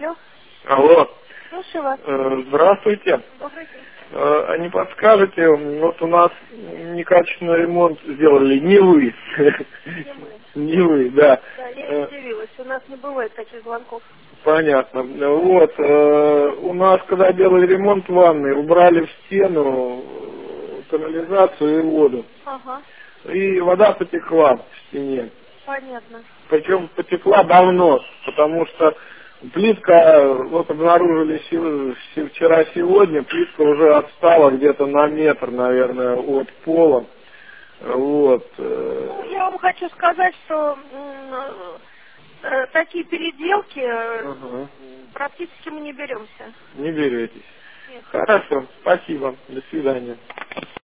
Алло. Алло. Слушаю вас. Здравствуйте. Добрый день. А не подскажете, вот у нас некачественный ремонт сделали, не вы. Не мы. Не вы, да. Да, я удивилась. У нас не бывает таких звонков. Понятно. Вот, у нас, когда делали ремонт ванны, убрали в стену канализацию и воду. Ага. И вода потекла в стене. Понятно. Причем потекла давно, потому что плитка, вот обнаружили вчера-сегодня, плитка уже отстала где-то на метр, наверное, от пола. Вот. Ну, я вам хочу сказать, что такие переделки Ага. практически мы не беремся. Не беретесь. Нет. Хорошо, спасибо, до свидания.